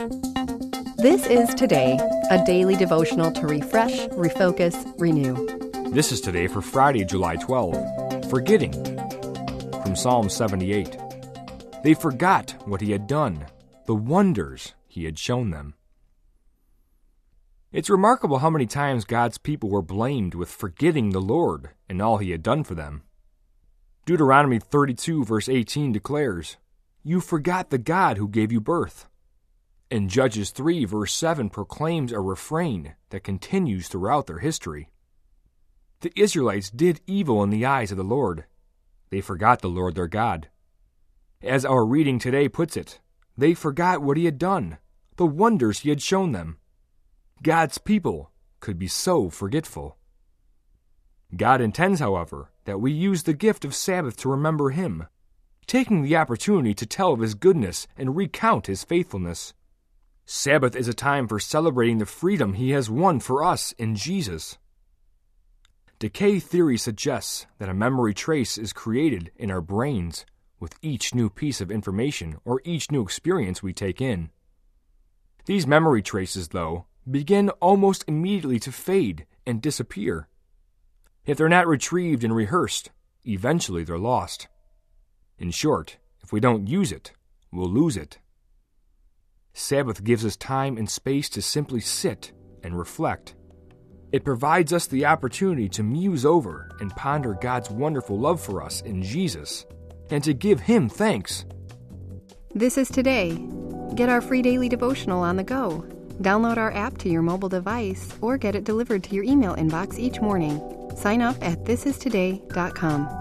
This is Today, a daily devotional to refresh, refocus, renew. This is Today for Friday, July 12. Forgetting. From Psalm 78. They forgot what he had done, the wonders he had shown them. It's remarkable how many times God's people were blamed with forgetting the Lord and all he had done for them. Deuteronomy 32 verse 18 declares, "You forgot the God who gave you birth." And Judges 3 verse 7 proclaims a refrain that continues throughout their history. The Israelites did evil in the eyes of the Lord. They forgot the Lord their God. As our reading today puts it, they forgot what he had done, the wonders he had shown them. God's people could be so forgetful. God intends, however, that we use the gift of Sabbath to remember him, taking the opportunity to tell of his goodness and recount his faithfulness. Sabbath is a time for celebrating the freedom he has won for us in Jesus. Decay theory suggests that a memory trace is created in our brains with each new piece of information or each new experience we take in. These memory traces, though, begin almost immediately to fade and disappear. If they're not retrieved and rehearsed, eventually they're lost. In short, if we don't use it, we'll lose it. Sabbath gives us time and space to simply sit and reflect. It provides us the opportunity to muse over and ponder God's wonderful love for us in Jesus, and to give him thanks. This is Today. Get our free daily devotional on the go. Download our app to your mobile device or get it delivered to your email inbox each morning. Sign up at thisistoday.com.